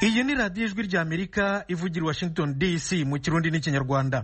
iyi ni radiyo ijwi ry'Amerika ivugira Washington DC mu Kirundi n'Ikinyarwanda.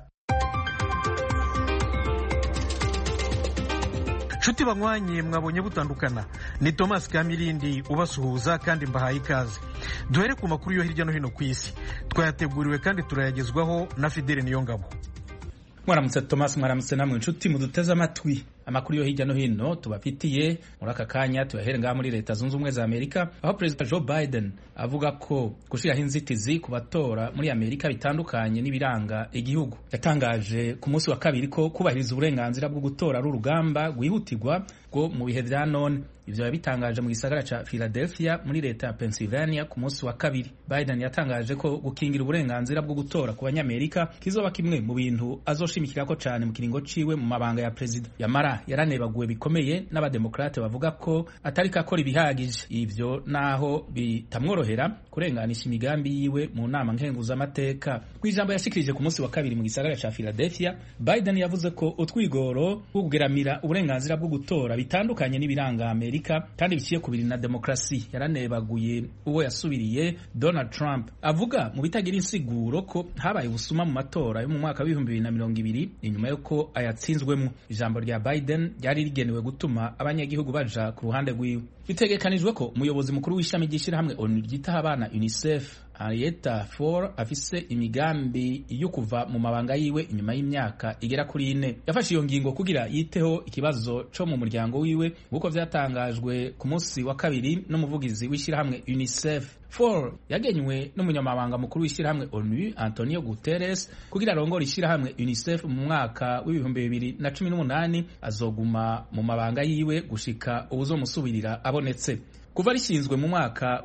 Nshuti banywanyi mwabonye butandukana, ni Thomas Kamirindi ubasuhuza kandi mbahaye ikaze. Duhere ku makuru yo hirya no hino ku isi, twayateguriwe kandi turayagezwaho na Fidele Niyongabo. Mwaramutse Thomas, mwaramutse namwe nshuti muduteze amatwi. Amakuru yo hirya no hino tubafitiye muri aka kanya tuyahere ngaha muri Leta Zunze Ubumwe za Amerika, aho President Joe Biden avuga ko gushiraho inzitizi ku batora muri Amerika bitandukanye n'ibiranga igihugu. Yatangaje ku munsi wa kabiri ko kubahiriza uburenganzira bwo gutora ari urugamba rwihutirwa bwo mu bihe vya none. Ivyo yabitangaje mu gisagara ca Philadelphia muri leta ya Pennsylvania ku munsi wa kabiri. Biden yatangaje ko gukingira uburenganzira bwo gutora ku banyamerika kizoba kimwe mu bintu azoshimikirako cane mu kiringo ciwe mu mabanga ya president. Yamara yaranebaguwe bikomeye n'abademokrate bavuga ko atari kakora ibihagije. Ivyo naho bitamworohera kurenganisha imigambi yiwe mu nama nkenguzamateka. Kw'ijambo yashikirije ku munsi wa kabiri mu gisagara ca Philadelphia, Biden yavuze ko utwigoro bwo kugeramira uburenganzira bwo gutora bitandukanye n'ibiranga Amerika kandi biciye kubiri na demokrasi. Yaranebaguye uwo yasubiriye Donald Trump avuga mu bitagira insiguro ko habaye ubusuma mu matora yo mu mwaka wa 2020 inyuma yuko ayatsinzwemo. Ijambo rya Biden ryari rigenewe gutuma abanyagihugu baja ku ruhande rwiwe. Bitegekanijwe ko umuyobozi mukuru w'ishami ry'ishirahamwe ONU ryitaho abana UNICEF Henrietta Fore afise imigambi yo kuva mu mabanga yiwe inyuma y'imyaka igera kuri 4. Yafashe iyo ngingo kugira yiteho ikibazo co mu muryango wiwe nk'uko vyatangajwe ku munsi wa kabiri n'umuvugizi w'ishirahamwe UNICEF. Fore yagenywe n'umunyamabanga mukuru w'ishirahamwe ONU Antonio Guterres kugira arongore ishirahamwe UNICEF mu mwaka w'2018. Azoguma mu mabanga yiwe gushika ubuzomusubirira abonetse. Kuva rishinzwe mu mwaka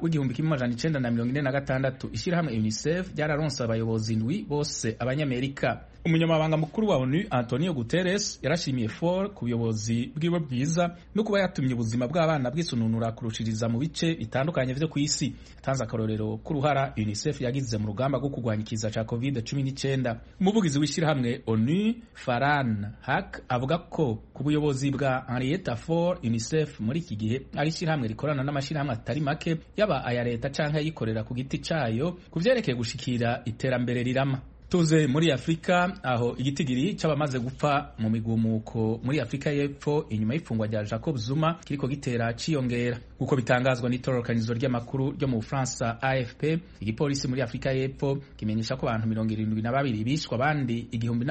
w'1946 ishirahamwe UNICEF ryararonse abayobozi ndwi bose abanyamerika. Umunyamabanga mukuru wa ONU Antonio Guterres yarashimiye Fore ku buyobozi bwiwe bwiza no kuba yatumye ubuzima bw'abana bwisununura kurushiriza mu bice bitandukanye vyo kw'isi. Yatanze akarorero k'uruhara UNICEF yagize mu rugamba rwo kurwanya ikiza ca COVID-19. Umuvugizi w'ishirahamwe ONU Farhan Haq avuga ko ku buyobozi bwa Henrietta Fore UNICEF muri iki gihe ari ishirahamwe rikorana n'amashirahamwe atari make yaba aya leta canke ayikorera ku giti cayo kuvyerekeye gushikira iterambere rirama. Tuze muri Afrika, aho igitigiri c'abamaze gupfa mu migumuko muri Afrika y'Epfo inyuma y'ifungwa rya Jacob Zuma kiriko gitera ciyongera. Uko bitangazwa n'itororokanizo ry'amakuru ryo mu Bufaransa AFP, igipolisi muri Afrika y'Epfo kimenyesha ko abantu 72 bishwa, abandi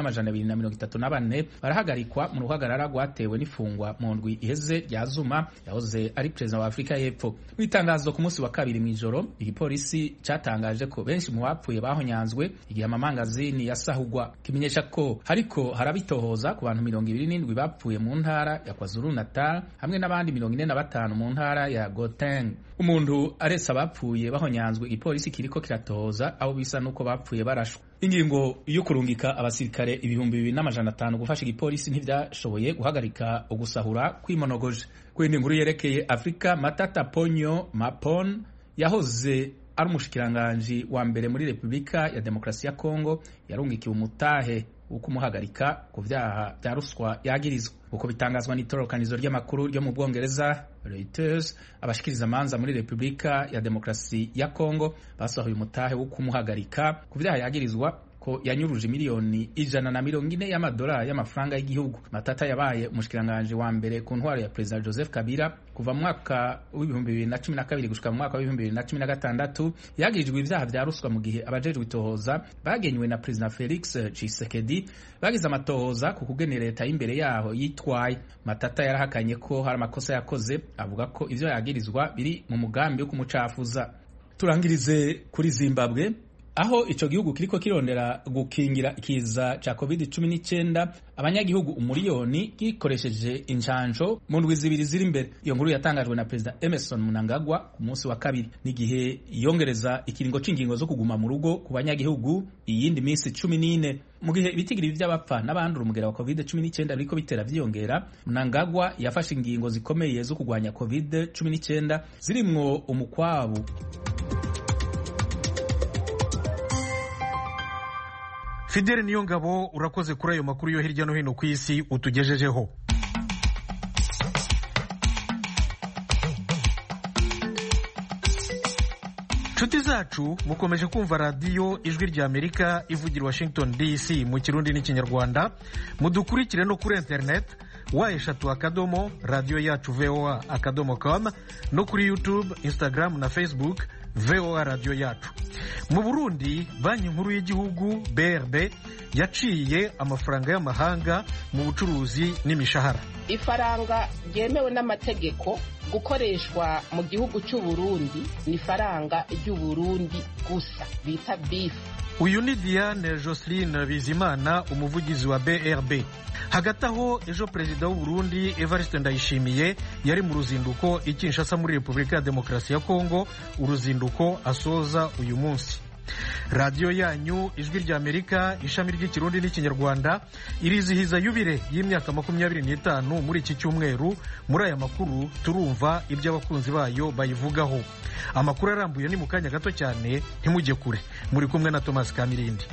1234 barahagarikwa mu ruhagarara rwatewe n'ifungwa mu ndwi iheze rya Zuma yahoze ari president wa Afrika y'Epfo. Bitangazo ku munsi wa kabiri mw'ijoro, igipolisi catangaje ko benshi mu bapfuye bahonyanzwe igihe amamangazini yasahugwa. Kimenyesha ko hariko harabitohoza ku bantu 27 bapfuye mu ntara ya KwaZulu Natal hamwe n'abandi 45 mu ntara ya Gauteng. Umuntu aretse abapfuye bahonyanzwe, igipolisi kiriko kiratohoza abo bisa nuko bapfuye barashwe. Ingingo yo kurungika abasirikare 2500 gufasha igipolisi ntivyashoboye guhagarika ugusahura kwimonogoje. Kwindi nkuru yerekeye Afrika, Matata Ponyo Mapon yahoze ari umushikiranganji wa mbere muri Republika ya Demokrasi ya Kongo yarungikiwe umutahe wo kumuhagarika ku vyaha vya ruswa yagirizwa. Uko bitangazwa n'itororokanizo ry'amakuru ryo mu Bwongereza Reuters, abashikiriza manza muri Republika ya Demokrasi ya Kongo basohoye umutahe wo kumuhagarika ku vyaha yagirizwa ko yanyuruje miliyoni 140 y'amadolari y'amafaranga y'igihugu. Matata yabaye umushikiranganje wa mbere ku ntwaro ya President Joseph Kabila kuva mu mwaka w'2012 gushika mu mwaka wa 2016. Yagirijwe ivyaha vya ruswa mu gihe abajejwe itohoza bagenywe na President Felix Tshisekedi bagize amatohoza ku kugenera leta y'imbere yaho yitwaye. Matata yarahakanye ko hari amakosa yakoze, avuga ko ivyo yagirizwa biri mu mugambi wo kumucafuza. Turangirize kuri Zimbabwe, aho ico gihugu kiriko kirondera gukingira ikiza ca COVID-19 abanyagihugu umuriyoni gikoresheje injanjo mu ndwi zibiri ziri imbere. Iyo nkuru yatangajwe na President Emmerson Mnangagwa ku munsi wa kabiri, n'igihe yongereza ikiringo c'ingingo zo kuguma mu rugo ku banyagihugu iyindi minsi 14. Mu gihe ibitigiri vy'abapfa n'abandura umugera wa COVID-19 biriko bitera vyiyongera, Mnangagwa yafashe ingingo zikomeye zo kugwanya COVID-19 zirimwo umukwabu. Fidele Niyongabo, urakoze kuri ayo makuru yo hirya no hino ku isi utugejejeho. nshuti zacu mukomeje kumva radiyo ijwi rya Amerika ivugira Washington DC mu kirundi n'ikinyarwanda. Mudukurikire no kuri internet /akadomo radiyo yacu voa.com no kuri YouTube, Instagram na Facebook VOA radiyo yacu. Mu Burundi, banki nkuru y'igihugu BRB yaciye amafaranga y'amahanga mu bucuruzi n'imishahara. Ifaranga ryemewe n'amategeko gukoreshwa mu gihugu cy'u Burundi ni faranga ry'u Burundi gusa bita BIF. Uyu ni Diane Joseline Bizimana, umuvugizi wa BRB. Hagati aho ejo perezida w'u Burundi Evariste Ndayishimiye yari mu ruzinduko i Kinshasa muri Repubulika ya Demokarasi ya Kongo, uruzinduko asoza uyu munsi. Radiyo yanyu ijwi rya Amerika ishami ry'ikirundi n'ikinyarwanda irizihiza yubire y'imyaka 25 muri iki cyumweru. Muri aya makuru turumva ibyo abakunzi bayo bayivugaho. Amakuru arambuye ni mu kanya gato cyane, ntimujye kure. Muri kumwe na Thomas Kamirindi.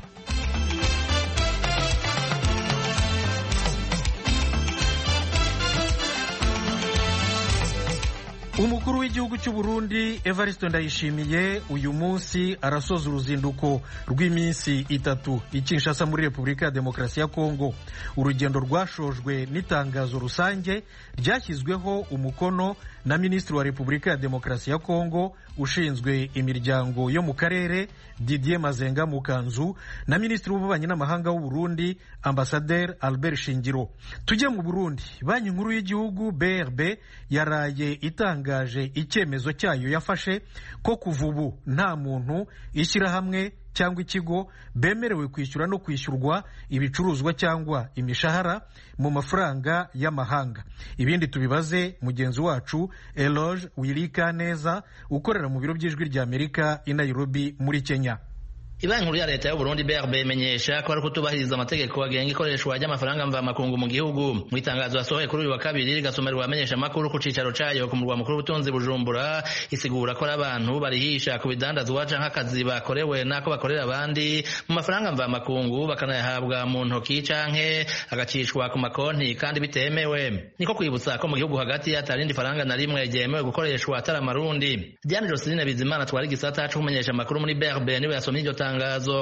Umukuru w'igihugu cy'u Burundi Evariste Ndayishimiye uyu munsi arasoza uruzinduko rw'iminsi 3 i Kinshasa muri Repubulika ya Demokarasi ya Kongo. Urugendo rwashojwe n'itangazo rusange ryashyizweho umukono na Minisitiri wa Repubulika ya Demokarasi ya Kongo ushinzwe imiryango yo mu karere Didier Mazenga Mukanzu na Minisitiri w'ububanyi n'amahanga w'u Burundi Ambassadeur Albert Shingiro. Tujye mu Burundi, banki nkuru y'igihugu BRB yaraye itangaje icyemezo cyayo yafashe ko kuva ubu nta muntu, ishyirahamwe cyangwa ikigo bemerewe kwishyura no kwishyurwa ibicuruzwa cyangwa imishahara mu mafaranga y'amahanga. Ibindi tubibaze mugenzi wacu Eloge Wilikaneza ukorera mu biro by'ijwi rya Amerika i Nairobi muri Kenya. Ibanki nkuru ya leta y'u Burundi BRB imenyesha ko ari kutubahiriza amategeko agenga ikoreshwa ry'amafaranga mvamakungu mu gihugu. Mu itangazo yasohoye kuri uyu wa kabiri rigasomerwa abamenyesha makuru ku cicaro cayo ku murwa mukuru w'ubutunzi Bujumbura, isigura ko abantu barihisha ku bidandazwa canke akazi bakorewe nako bakorera abandi mu mafaranga mvamakungu bakanayahabwa mu ntoki canke agacishwa ku makonti kandi bitemewe. Niko kwibutsa ko mu gihugu hagati atarindi faranga na rimwe ryemewe gukoreshwa atari amarundi. Diane Joseline Bizimana twari gisata cyo kumenyesha makuru muri BRB niwe yasomye iryo tangazo.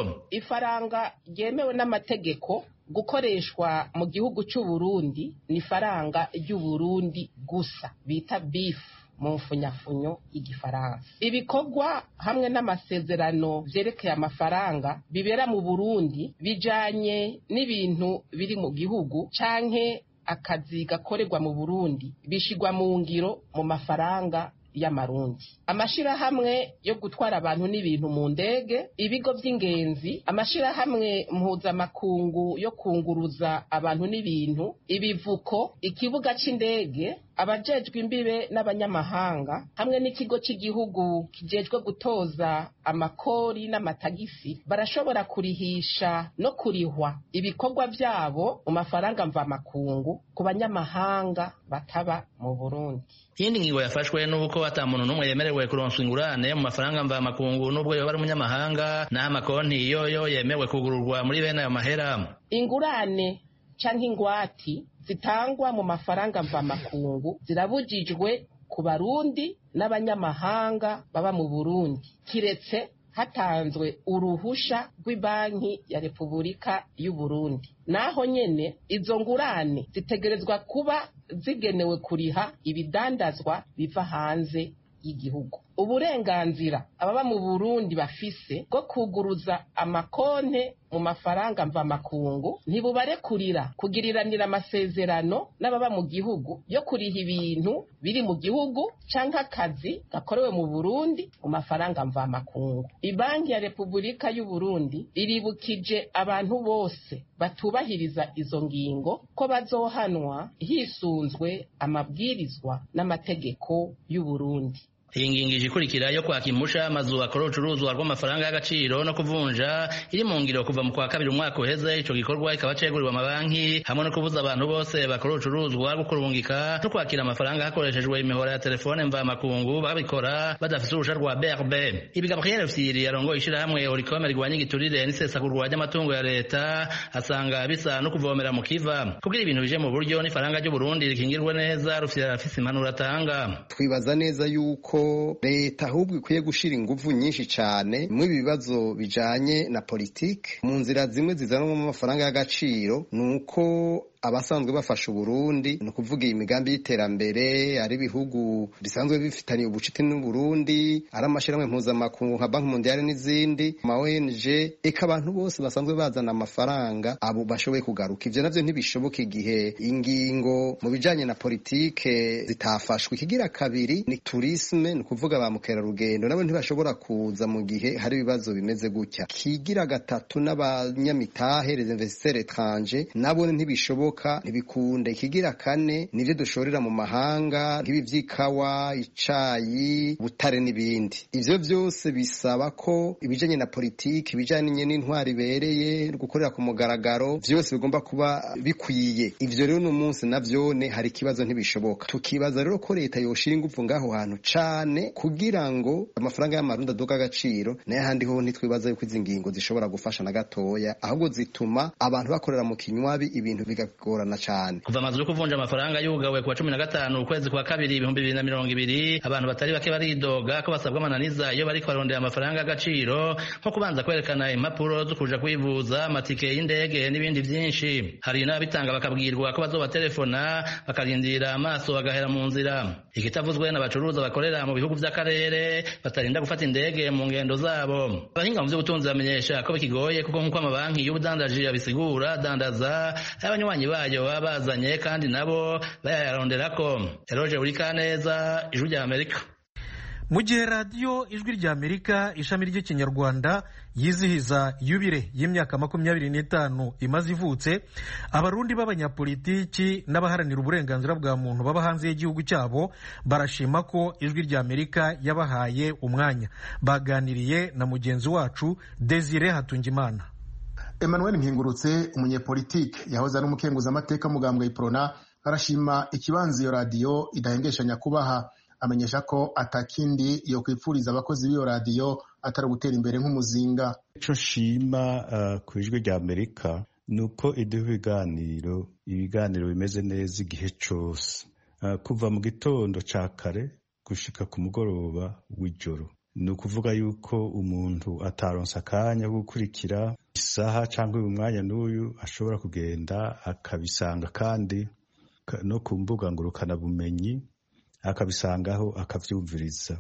Ifaranga ryemewe n'amategeko gukoreshwa mu gihugu cy'u Burundi ni faranga ry'u Burundi gusa bita BIF mu mfunyafunyo y'igifaransa. Ibikorwa hamwe n'amasezerano vyerekeye amafaranga bibera mu Burundi bijanye n'ibintu biri mu gihugu canke akazi gakorerwa mu Burundi bishigwa mu ngiro mu mafaranga y'amarundi. Amashirahamwe yo gutwara abantu n'ibintu mu ndege, ibigo by'ingenzi, amashirahamwe mpuzamakungu yo kunguruza abantu n'ibintu, ibivuko, ikibuga c'indege, abajejwe imbibe n'abanyamahanga hamwe n'ikigo cy'igihugu kijejwe gutoza amakori n'amatagisi barashobora kurihisha no kurihwa ibikorwa byabo mu mafaranga mvamakungu ku banyamahanga bataba mu Burundi. Iyindi ngingo yafashwe nuko ata muntu n'umwe yemerewe kuronswa ingurane mu mafaranga mvamakungu nubwo yoba ari umunyamahanga, naho amakonti yoyo yemewe kugururwa muri bene ayo mahera. Ingurane canke ingwati zitangwa mu mafaranga mvamakungu zirabujijwe ku Barundi n'abanyamahanga baba mu Burundi, kiretse hatanzwe uruhusha rw'ibanki ya Repubulika y'u Burundi. Naho nyene izo ngurane zitegerezwa kuba zigenewe kuriha ibidandazwa biva hanze y'igihugu. Uburenganzira ababa mu Burundi bafise bwo kuguruza amakonte mu mafaranga mvamakungu ntibubarekurira kugiriranira amasezerano n'ababa mu gihugu yo kuriha ibintu biri mu gihugu canke akazi gakorewe mu Burundi mu mafaranga mvamakungu. Ibanki ya Repubulika y'u Burundi iribukije abantu bose batubahiriza izo ngingo ko bazohanwa hisunzwe amabwirizwa n'amategeko y'u Burundi. Iyi ngingo ikurikira yo kwaka impusha amazu akora urucuruzwa rw'amafaranga y'agaciro no kuvunja iri mu ngiro kuva mu kwa kabiri umwaka uheze. Ico gikorwa kikaba ceguriwe amabanki hamwe no kubuza abantu bose bakora urucuruzwa rwo kurungika no kwakira amafaranga hakoreshejwe imihora ya telefone mvamakungu babikora badafise uruhusha rwa BRB. Ibi Gabriel Fsiri yarongoye ishirahamwe Oricom rigwanya igiturire n'isesagurwa ry'amatungo ya leta asanga bisa no kuvomera mu kiva kugira ibintu bije mu buryo n'ifaranga ry'u Burundi rikingirwe neza. Rufsiri afise impanuro atanga. Twibaza neza yuko yuko leta ahubwo ikwiye gushira inguvu nyinshi cane mu bibazo bijanye na politike. Mu nzira zimwe zizanwa mu mafaranga y'agaciro nuko abasanzwe bafasha Uburundi no kuvuga imigambi y'iterambere ari bihugu bisanzwe bifitaniye ubucuti n'u Burundi, ari amashirahamwe mpuzamakungu nka Banki Mondiale n'izindi ma ONG, eka abantu bose basanzwe bazana amafaranga abo bashoboye kugaruka. Ivyo navyo ntibishoboka igihe ingingo mu bijanye na politike zitafashwe. Ikigira kabiri ni tourisme, no kuvuga ba mukerarugendo nabo ntibashobora kuza mu gihe hari ibibazo bimeze gutya. Kigira gatatu n'abanyamitahe les investisseurs étrangers nabo ntibishoboka ntibikunde. Ikigira kane nivyo dushorera mu mahanga nk'ibi vy'ikawa, icayi, butare n'ibindi. Ivyo vyose bisaba ko ibijanye na politiki, ibijanye n'intwari ibereye, gukorera ku mugaragaro, vyose bigomba kuba bikwiye. Ivyo rero no munsi navyone hari ikibazo ntibishoboka. Tukibaza rero ko leta yoshira ingufu ngaho hantu cane kugira ngo amafaranga y'amarundi aduga agaciro, naye handi ho ntitwibaza yuko izi ngingo zishobora gufasha na gatoya, ahubwo zituma abantu bakorera mu kinywabi ibintu bigagorana cane. Kuva amazu yo kuvunja amafaranga yugawe kuwa 15 ukwezi kwa kabiri 2020, abantu batari bake baridoga ko basabwa amananiza iyo bariko barondera amafaranga y'agaciro, nko kubanza kwerekana impapuro zo kuja kwivuza, amatike y'indege n'ibindi vyinshi. Hari n'abitanga bakabwirwa ko bazobaterefona bakarindira amaso bagahera mu nzira. Ikitavuzwe n'abacuruza bakorera mu bihugu vy'akarere batarinda gufata indege mu ngendo zabo. Abahinga mu vy'ubutunzi bamenyesha ko bikigoye kuko nk'uko amabanki y'ubudandaji abisigura, dandaza abanywanyi bayo babazanye kandi nabo bayaronderako. Eroje Urikaneza, Ijwi rya Amerika. Mu gihe radiyo Ijwi rya Amerika ishami ry'ikinyarwanda yizihiza yubire y'imyaka 25 imaze ivutse, abarundi b'abanyapolitiki n'abaharanira uburenganzira bwa muntu baba hanze y'igihugu cyabo barashima ko Ijwi rya Amerika yabahaye umwanya. Baganiriye na mugenzi wacu Desire Hatungimana. Emmanuel Mpingurutse, umunyepolitike yahoze ari umukenguzamateka mugambwe Iprona, arashima ikibanza iyo radiyo idahengeshanya kubaha. Amenyesha ko atakindi yo kwipfuriza abakozi b'iyo radiyo atari gutera imbere nk'umuzinga. Ico shima ku Ijwi rya Amerika nuko iduha ibiganiro bimeze neza igihe cose, kuva mu gitondo ca kare gushika ku mugoroba w'ijoro. Ni ukuvuga yuko umuntu ataronsa akanya ko gukurikira isaha cyangwa umwanya n'uyu ashobora kugenda akabisanga, kandi no ku mbuga ngurukanabumenyi akabisangaho akavyumviriza.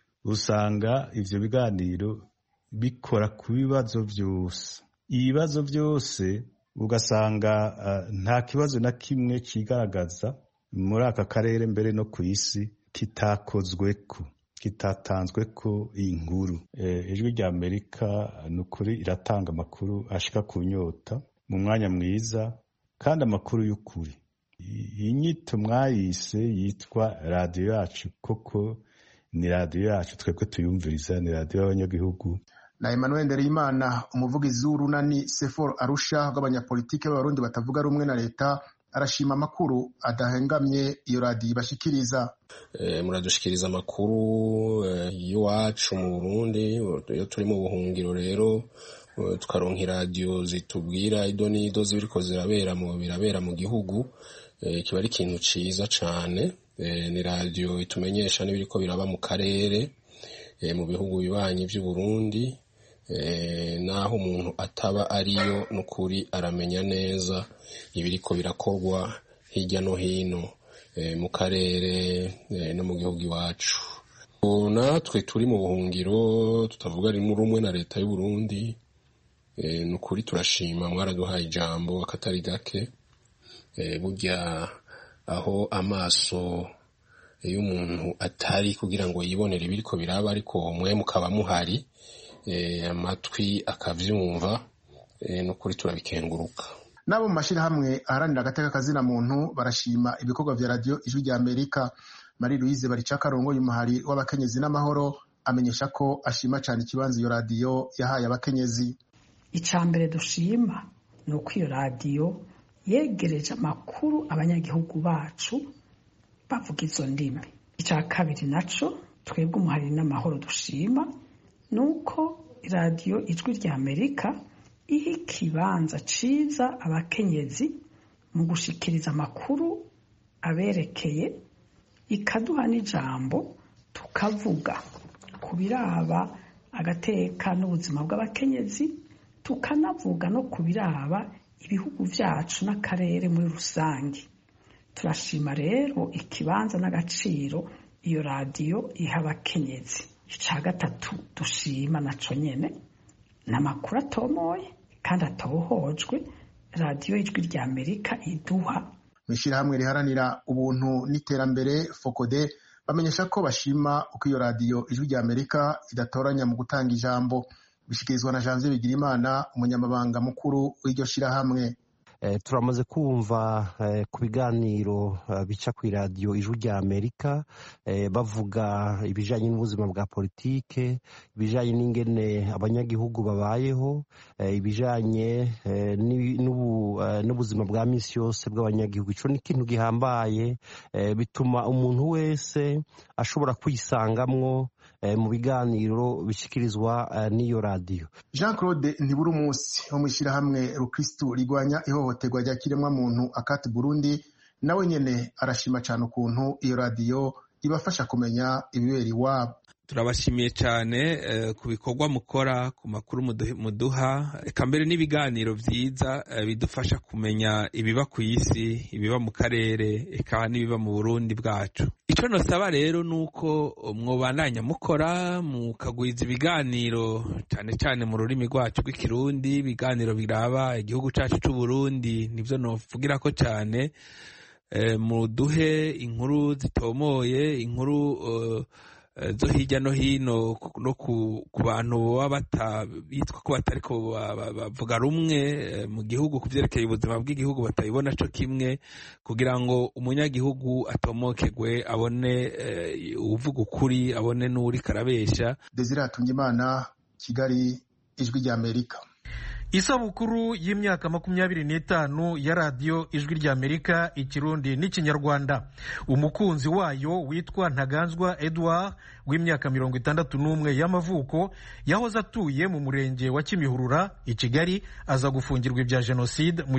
Usanga ivyo biganiro bikora ku bibazo vyose, ibibazo vyose ugasanga nta kibazo na kimwe cigaragaza muri aka karere mbere no ku isi kitakozweko, kitatanzweko inkuru. Ijwi rya Amerika nukuri iratanga amakuru ashika ku nyota mu mwanya mwiza kandi amakuru y'ukuri. Inyito mwayise yitwa radiyo yacu, koko ni radiyo yacu, twebwe tuyumviriza, ni radiyo y'abanyagihugu. Na Emmanuel Ndereyimana, umuvugizi w'urunani Sefor Arusha rw'abanyapolitike b'abarundi batavuga rumwe na leta, arashima amakuru adahengamye iyo radiyo ibashikiriza. Muradushikiriza amakuru y'iwacu mu Burundi, iyo turi mu buhungiro rero tukaronka iradiyo zitubwira ido n'ido zibiriko birabera mu gihugu. Kiba ari ikintu ciza cane. Ni radiyo itumenyesha n'ibiriko biraba mu karere, mu bihugu bibanyi by'u Burundi, naho umuntu ataba ariyo n'ukuri aramenya neza ibiriko birakorwa hirya no hino mu karere no mu gihugu iwacu. Natwe turi mu buhungiro tutavuga rumwe na leta y'u Burundi, n'ukuri turashima, mwaraduhaye ijambo akatari gake. Burya aho amaso y'umuntu atari kugira ngo yibonere ibiriko biraba, ariko mwe mukaba muhari, amatwi akavyumva, n'ukuri turabikenguruka. Nabo mu mashirahamwe aharanira agateka kazina muntu barashima ibikorwa vya radiyo Ijwi rya Amerika. Marie Louise Baricakarongo y'umuhari w'abakenyezi n'amahoro amenyesha ko ashima cyane ikibanza iyo radiyo yahaye abakenyezi. Icambere dushima ni uko iyo radiyo yegereje amakuru abanyagihugu bacu bavuga izo ndimi. Icya kabiri naco twebwe umuhari n'amahoro dushima nuko radiyo Ijwi rya Amerika iha ikibanza ciza abakenyezi mu gushikiriza amakuru aberekeye, ikaduha n'ijambo tukavuga ku biraba agateka n'ubuzima bw'abakenyezi, tukanavuga no ku biraba ibihugu byacu n'akarere muri rusange. Turashima rero ikibanza n'agaciro iyo radiyo iha abakenyezi. Icya gatatu dushima naco nyene n'amakuru atomoye kandi atohojwe radiyo Ijwi ry'Amerika iduha. Mw'ishirahamwe riharanira ubuntu n'iterambere FOCODE bamenyesha ko bashima uko iyo radiyo Ijwi ry'Amerika idatoranya mu gutanga ijambo. Bishikirizwa na Janvier Bigirimana, umunyamabanga mukuru w'iryo shirahamwe. Turamaze kumva ku biganiro bica ku iradiyo Ijwi ry'Amerika bavuga ibijanye n'ubuzima bwa politike, ibijanye n'ingene abanyagihugu babayeho, ibijanye n'ubuzima bwa misi yose bw'abanyagihugu. Ico ni ikintu gihambaye, bituma umuntu wese ashobora kwisangamwo mu biganiro bishikirizwa n'iyo radiyo. Jean Claude Ntiburumusi wo mw'ishirahamwe Rukristu rigwanya ihohoterwa rya kiremwa muntu Akati Burundi nawe nyene arashima cyane ukuntu iyo radiyo ibafasha kumenya ibibera iwabo. Turabashimiye cyane ku bikorwa mukora, ku makuru muduha, eka mbere n'ibiganiro vyiza bidufasha kumenya ibiba ku isi, ibiba mu karere, eka n'ibiba mu Burundi bwacu. Ico nosaba rero nuko mwobandanya mukora mukagwiza ibiganiro cyane cyane mu rurimi rwacu rw'ikirundi, ibiganiro biraba igihugu cacu c'u Burundi, nivyo novugira ko cyane. Muduhe inkuru zitomoye, inkuru zo hirya no hino no ku bantu baba bitwa ko batariko bavuga rumwe mu gihugu ku vyerekeye ubuzima bw'igihugu batabibona co kimwe, kugira ngo umunyagihugu atomokegwe, abone uvuga ukuri, abone n'uri karabesha. Desire Hatungimana, Kigali, Ijwi ry'Amerika. Isabukuru y'imyaka 25 ya radiyo Ijwi ry'Amerika ikirundi n'ikinyarwanda. Umukunzi wayo witwa Ntaganzwa Edouard w'imyaka 61 y'amavuko yahoze atuye mu murenge wa Kimihurura i Kigali, aza gufungirwa ibya jenoside mu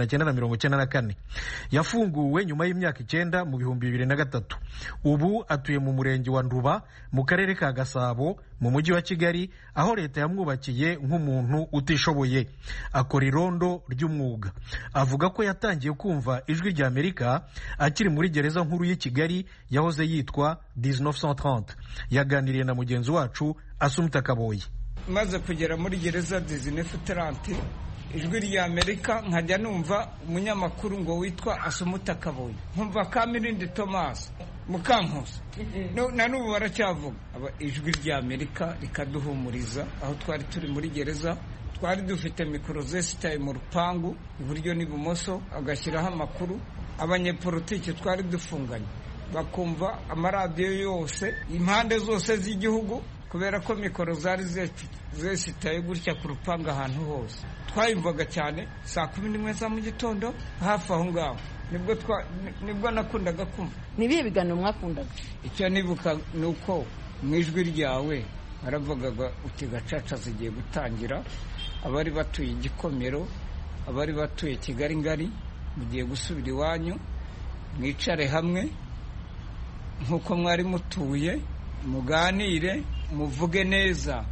1994. Yafunguwe nyuma y'imyaka 9 mu 2003. Ubu atuye mu murenge wa Nduba mu karere ka Gasabo mu mujyi wa Kigali, aho leta yamwubakiye nk'umuntu utishoboye. Akora irondo ry'umwuga. Avuga ko yatangiye kumva Ijwi ry'Amerika akiri muri gereza nkuru y'i Kigali yahoze yitwa 1930. Yaganiriye na mugenzi wacu Asumta Kaboyi. Maze kugera muri gereza 1930, Ijwi ry'Amerika nkajya numva umunyamakuru ngo witwa Asumta Kaboyi, nkumva Kamirindi Thomas Mukankusi, na n'ubu baracyavuga. Ijwi ry'Amerika rikaduhumuriza aho twari turi muri gereza. Twari dufite mikoro zesitaye mu rupangu iburyo n'ibumoso, agashyiraho amakuru. Abanyepolitiki twari dufunganye bakumva amaradiyo yose impande zose z'igihugu, kubera ko mikoro zari zesitaye gutya ku rupangu ahantu hose. Twayumvaga cyane saa 11 za mu gitondo hafi aho ngaho. Nibwo nakundaga kumva. Nibihe biganiro mwakundaga? Icyo nibuka nuko mu ijwi ryawe baravugaga uti gacaca zigiye gutangira, abari batuye Gikomero, abari batuye Kigali ngari, mugiye gusubira iwanyu, mwicare hamwe nkuko mwari mutuye, muganire, muvuge neza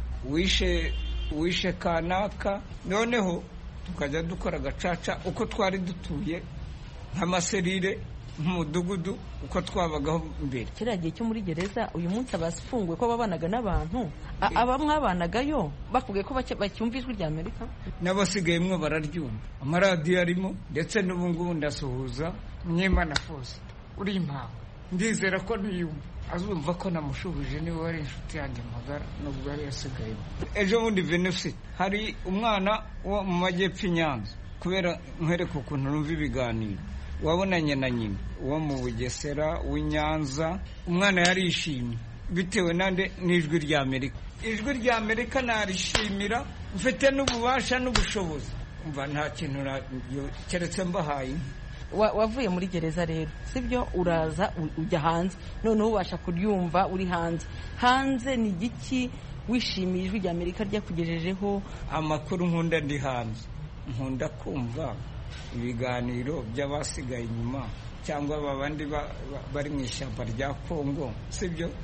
wishe kanaka. Noneho tukajya dukora gacaca uko twari dutuye nk'amaserire, nk'umudugudu, uko twabagaho mbere. Kiriya gihe cyo muri gereza uyu munsi abasifunguye ko babanaga n'abantu, abamwabanagayo bakubwiye ko bacyumva Ijwi ry'Amerika, n'abasigaye mwe bararyumva. Amaradiyo arimo, ndetse n'ubu ngubu ndasuhuza Mwimana Fose uri impawe, ndizera ko niyumva azumva ko namushuhuje, niwe wari inshuti yanjye magara nubwo yari yasigayemo. Ejo bundi Venusi hari umwana wo mu majyepfo i Nyanza, kubera nkwereka ukuntu numva ibiganiro, wabonanye na nyina uwo mu Bugesera w'i Nyanza. Umwana yarishimye bitewe n'Ijwi ry'Amerika. Ijwi ry'Amerika narishimira, mfite n'ububasha n'ubushobozi, umva nta kintu keretse mbahaye. Wavuye muri gereza rero, sibyo? Uraza ujya hanze, noneho ubasha kuryumva uri hanze. Ni igiki wishimiye Ijwi ry'Amerika ryakugejejeho? Amakuru nkunda ndi hanze, nkunda kumva ibiganiro by'abasigaye inyuma, cyangwa babandi bari mu ishyamba rya Kongo, sibyo?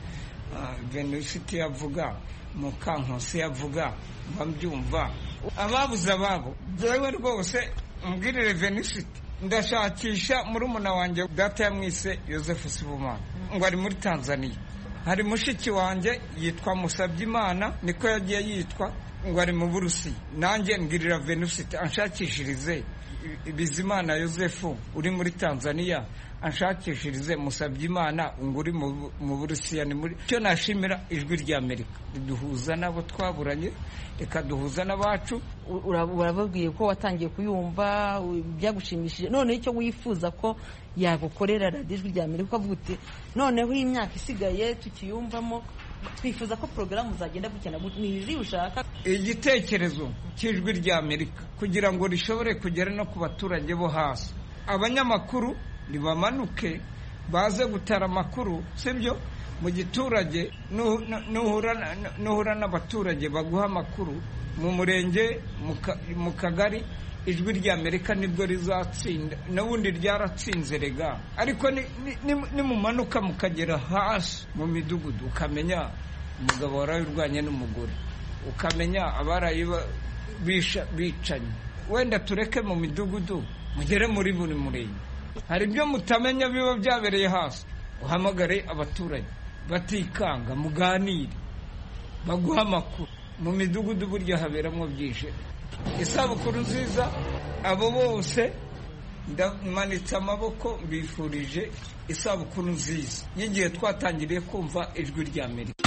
Venuste yavuga, Mukankusi yavuga, mbyumva ababuze ababo. Jewe rwose umbwirire Venuste, ndashakisha murumuna wanjye data yamwise Yozefu Sibomana ngo ari muri Tanzania. Hari mushiki wanjye yitwa Musabyimana, niko yagiye yitwa, ngo ari mu Burusiya. Nanjye mbwirira Venuste anshakishirize Bizimana Yozefu uri muri Tanzania, anshakishirize Musabyimana ngo uri mu Burusiya. Ni muri cyo nashimira ijwi rya Amerika riduhuza nabo twaburanye, reka duhuza n'abacu. Urababwiye ko watangiye kuyumva byagushimishije, none icyo wifuza ko yagukorera radiyo ijwi rya Amerika, ukavuga uti noneho imyaka isigaye tukiyumvamo, twifuza ko porogaramu zagenda gukena. Ni iri ushaka? Igitekerezo cy'ijwi rya Amerika kugira ngo rishobore kugera no ku baturage bo hasi, abanyamakuru nibamanuke baze gutara amakuru, sibyo? Mu giturage nuhura n'abaturage baguha amakuru, mu murenge, mu kagari, ijwi rya Amerika nibwo rizatsinda. N'ubundi ryaratsinze rega, ariko nimumanuka mukagera hasi mu midugudu, ukamenya umugabo warayurwanye n'umugore, ukamenya abarayi bicanye, wenda tureke mu midugudu mugere muri buri murenge. Hari ibyo mutamenya biba byabereye hasi, uhamagare abaturage batikanga, muganire, baguha amakuru. Mu midugudu burya haberamo byinshi. Isabukuru nziza abo bose, ndamanitse amaboko, mbifurije isabukuru nziza y'igihe twatangiriye kumva ijwi rya Amerika.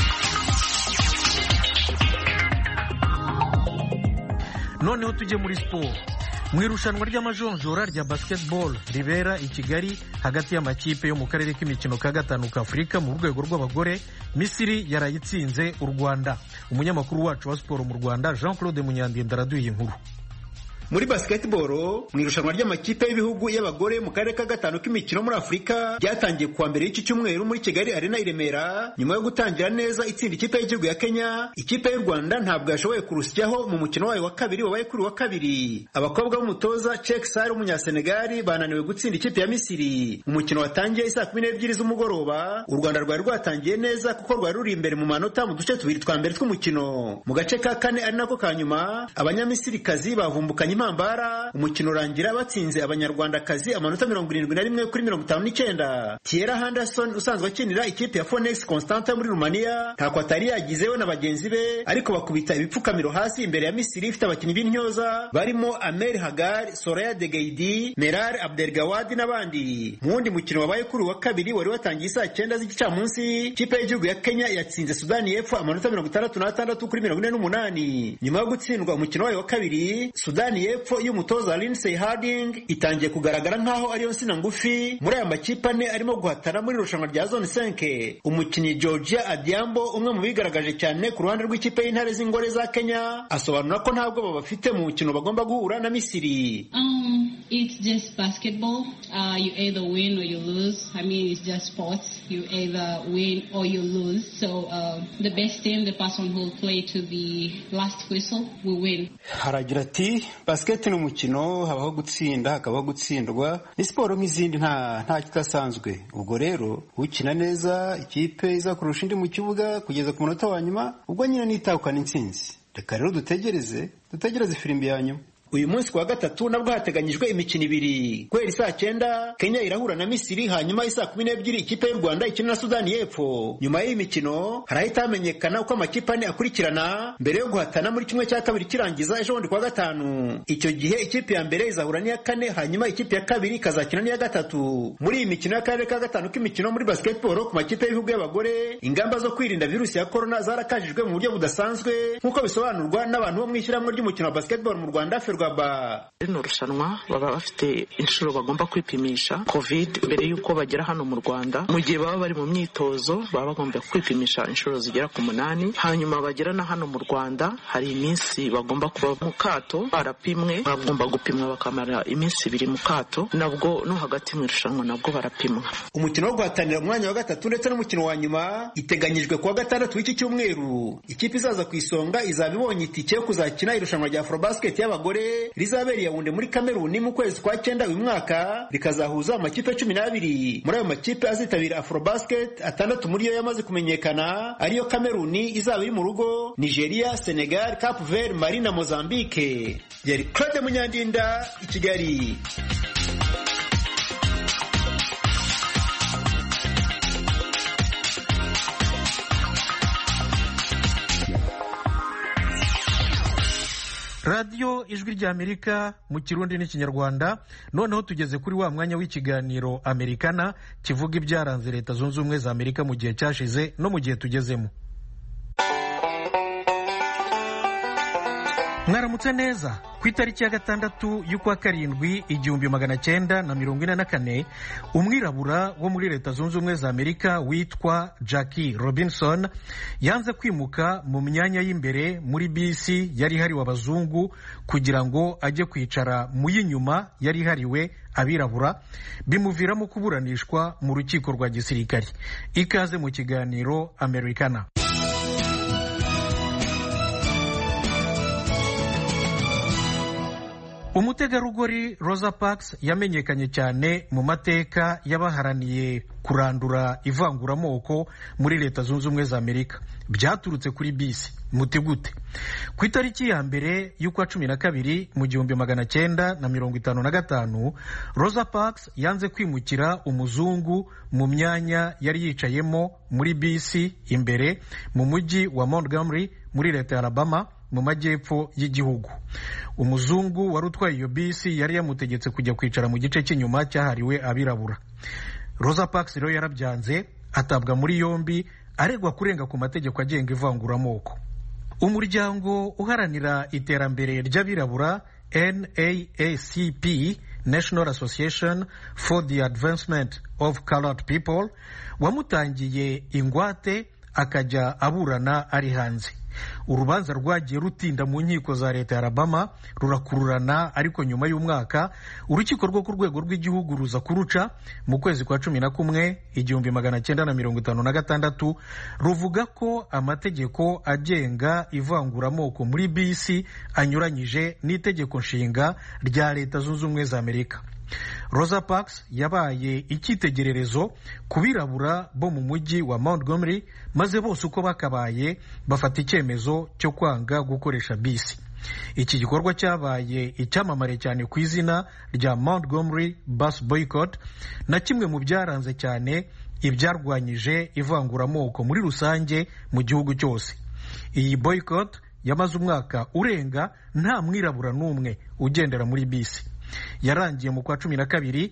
Noneho tujye muri siporo. Mu irushanwa ry'amajonjora rya basketball ribera i Kigali hagati y'amakipe yo mu karere k'imikino ka gatanu ka Afurika mu rwego rw'abagore, Misiri yarayitsinze u Rwanda. Umunyamakuru wacu wa siporo mu Rwanda Jean Claude Munyandinda araduye inkuru. Muri basketball mu irushanwa ry'amakipe y'ibihugu y'abagore mu karere ka gatanu k'imikino muri Afurika ryatangiye kuwa mbere y'iki cyumweru muri Kigali Arena i Remera. Nyuma yo gutangira neza itsinda ikipe y'igihugu ya Kenya, ikipe y'u Rwanda ntabwo yashoboye kurusyaho mu mukino wayo wa kabiri wabaye kuri wa kabiri. Abakobwa b'umutoza Cheikh Sarr w'umunyasenegali bananiwe gutsinda ikipe ya Misiri. Umukino watangiye isaa 12 z'umugoroba. U Rwanda rwari rwatangiye neza kuko rwari ruri imbere mu manota mu duce tubiri twa mbere tw'umukino. Mu gace ka kane ari nako ka nyuma, abanyamisirikazi bavumbukanye impambara, umukino urangira batsinze abanyarwandakazi amanota 71 kuri 59. Thierry Henderson usanzwe akinira ikipe ya Phoenix Constanta muri Romania ntako atari yagizeho na bagenzi be, ariko bakubita ibipfukamiro hasi imbere ya Misiri ifite abakinnyi b'intyoza barimo Amer Hagar, Soraya Degaidi, Meral Abdelgawad n'abandi. Mu wundi mukino wabaye kuri wa kabiri wari watangiye saa 9 z'igicamunsi, ikipe y'igihugu ya Kenya yatsinze Sudani y'Epfo amanota 66 kuri 48. Nyuma yo gutsindwa umukino wayo wa kabiri, Sudani y'Epfo y'umutoza Lindsey Harding itangiye kugaragara nkaho ariyo nsina ngufi muri aya makipe ane arimo guhatana muri irushanwa rya zone 5. Umukinnyi Georgia Adiambo, umwe mu bigaragaje cyane ku ruhande rw'ikipe y'intare z'ingore za Kenya, asobanura ko ntabwo babafite mu mukino bagomba guhura na Misiri. It's just basketball. You either win or you lose. I mean, it's just sports. You either win or you lose. So the best team, the person who will play to the last whistle, will win. Haragira ati basket ni umukino, habaho gutsinda hakabaho gutsindwa, ni siporo nk'izindi nta kidasanzwe. Ubwo rero ukina neza ikipe iza kurusha indi mu kibuga kugeza ku munota wa nyuma, ubwo nyine nitahukana intsinzi. Reka rero dutegereze firimbi ya nyuma. Uyu munsi kwa gatatu nabwo hateganyijwe imikino ibiri. Kweri saa 9 Kenya irahura na Misiri, hanyuma isaa 12 ikipe y'u Rwanda ikina na Sudani y'Epfo. Nyuma y'iyi mikino harahita hamenyekana uko amakipe ane akurikirana mbere yo guhatana muri kimwe cya kabiri kirangiza ejo bundi kwa gatanu. Icyo gihe ikipe ya mbere izahura n'iya kane, hanyuma ikipe ya kabiri ikazakina n'iya gatatu. Muri iyi mikino y'akarere ka gatanu k'imikino muri basketball ku makipe y'ibihugu y'abagore, ingamba zo kwirinda virusi ya corona zarakajijwe mu buryo budasanzwe nk'uko bisobanurwa n'abantu bo mu ishyirahamwe ry'umukino wa basketball mu Rwanda rino rushanwa baba bafite inshuro bagomba kwipimisha covid mbere y'uko bagera hano mu Rwanda. Mu gihe baba bari mu myitozo baba bagomba kwipimisha inshuro zigera ku 8, hanyuma bagera na hano mu Rwanda hari iminsi bagomba kuba mu kato, barapimwe, bagomba gupimwa bakamara iminsi 2 mu kato, nabwo no hagati mu irushanwa nabwo barapimwa. Umukino wo guhatanira umwanya wa gatatu ndetse n'umukino wa nyuma iteganyijwe kuwa gatandatu w'iki cyumweru. Ikipe izaza ku isonga izaba ibonye itike yo kuzakina irushanwa rya Afrobasket y'abagore mbere rizabera Yaounde muri Kameruni mu kwezi kwa 9 uyu mwaka, rikazahuza amakipe 12. Muri ayo makipe azitabira Afrobasket, 6 muri yo yamaze kumenyekana, ariyo Kameruni izaba iri mu rugo, Nigeria, Senegal, Cape Verde, Mali na Mozambique. Yari Claude Munyandinda i Kigali. radiyo ijwi ry'Amerika mu Kirundi n'Ikinyarwanda. Noneho tugeze kuri wa mwanya w'ikiganiro Amerikana kivuga ibyaranze Leta Zunze Ubumwe za Amerika mu gihe cyashize no mu gihe tugezemo. Mwaramutse neza. Ku itariki ya 6 y'ukwa karindwi 1944 umwirabura wo muri Leta Zunze Ubumwe za Amerika witwa Jackie Robinson yanze kwimuka mu myanya y'imbere muri bisi yari hariwe abazungu kugira ngo ajye kwicara mu y'inyuma yari hariwe abirabura, bimuviramo kuburanishwa mu rukiko rwa gisirikari. Ikaze mu kiganiro Amerikana. Umutegarugori Rosa Parks yamenyekanye cyane mu mateka y'abaharaniye kurandura ivanguramoko muri Leta Zunze Ubumwe za Amerika. Byaturutse kuri bisi mutegute. Ku itariki ya mbere y'ukwa 12 mu 1955 Rosa Parks yanze kwimukira umuzungu mu myanya yari yicayemo muri bisi imbere mu mujyi wa Montgomery muri Leta ya Alabama mu majyepfo y'igihugu. Umuzungu wari utwaye iyo bisi yari yamutegetse kujya kwicara mu gice cy'inyuma cyahariwe abirabura. Rosa Parks rero yarabyanze, atabwa muri yombi, aregwa kurenga ku mategeko agenga ivanguramoko. Umuryango uharanira iterambere ry'abirabura NAACP, National Association for the Advancement of Colored People, wamutangiye ingwate akajya aburana ari hanze. Urubanza rwagiye rutinda mu nkiko za Leta ya Alabama rurakururana, ariko nyuma y'umwaka urukiko rwo ku rwego rw'igihugu ruza kuruca mu kwezi kwa 11 1956 ruvuga ko amategeko agenga ivanguramoko muri bisi anyuranyije n'itegeko nshinga rya Leta Zunze Ubumwe za Amerika. Rosa Parks yabaye icyitegererezo ku birabura bo mu mujyi wa Montgomery, maze bose uko bakabaye bafata icyemezo cyo kwanga gukoresha bisi. Iki gikorwa cyabaye icyamamare cyane ku izina rya Montgomery Bus Boycott, na kimwe mu byaranze cyane ibyarwanyije ivanguramoko muri rusange mu gihugu cyose. Iyi boycott yamaze umwaka urenga nta mwirabura n'umwe ugendera muri bisi. Yarangiye mu kwa 12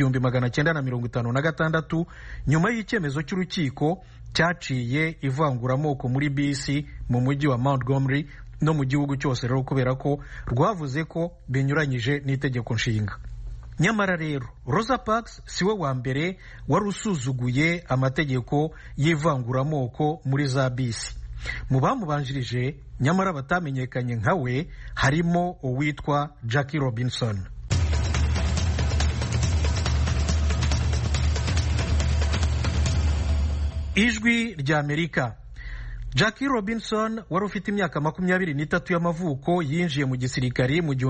1956 nyuma y'icyemezo cy'urukiko cyaciye ivanguramoko muri bisi mu mujyi wa Montgomery no mu gihugu cyose rero, kubera ko rwavuze ko binyuranyije n'itegeko nshinga. Nyamara rero Rosa Parks siwe wa mbere wari usuzuguye amategeko y'ivanguramoko muri za bisi. Mu bamubanjirije nyamara batamenyekanye nkawe harimo uwitwa Jackie Robinson. Ijwi rya Amerika. Jackie Robinson wari ufite imyaka 23 y'amavuko yinjiye mu gisirikari mu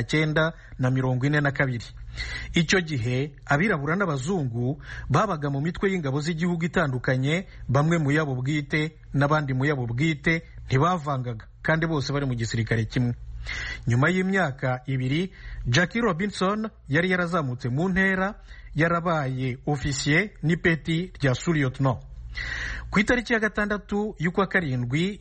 1942. Icyo gihe abirabura n'abazungu babaga mu mitwe y'ingabo z'igihugu itandukanye, bamwe mu yabo bwite n'abandi mu yabo bwite, ntibavangaga kandi bose bari mu gisirikare kimwe. Nyuma y'imyaka 2 Jackie Robinson yari yarazamutse mu ntera, yarabaye ofisiye n'ipeti rya sous-lieutenant. Ku itariki ya 6 y'ukwa karindwi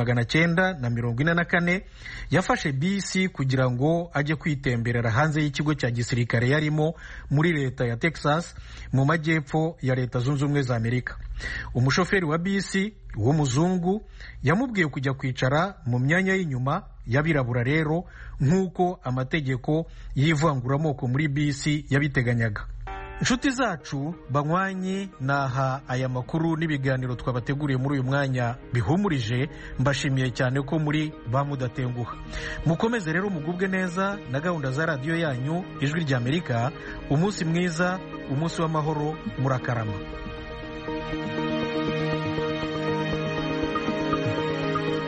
1944 yafashe bisi kugira ngo ajye kwitemberera hanze y'ikigo cya gisirikare yarimo muri Leta ya Texas mu majyepfo ya Leta Zunze Ubumwe za Amerika. Umushoferi wa bisi w'umuzungu yamubwiye kujya kwicara mu myanya y'inyuma y'abirabura rero, nk'uko amategeko y'ivanguramoko muri bisi yabiteganyaga. Inshuti zacu banywanyi, naha aya makuru n'ibiganiro twabateguriye muri uyu mwanya bihumurije. Mbashimiye cyane ko muri bamudatenguha. Mukomeze rero mugubwe neza na gahunda za radiyo yanyu Ijwi rya Amerika. Umunsi mwiza, umunsi w'amahoro, murakarama.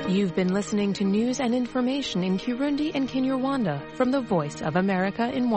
You've been listening to news and information in Kirundi and Kinyarwanda from the Voice of America in Washington.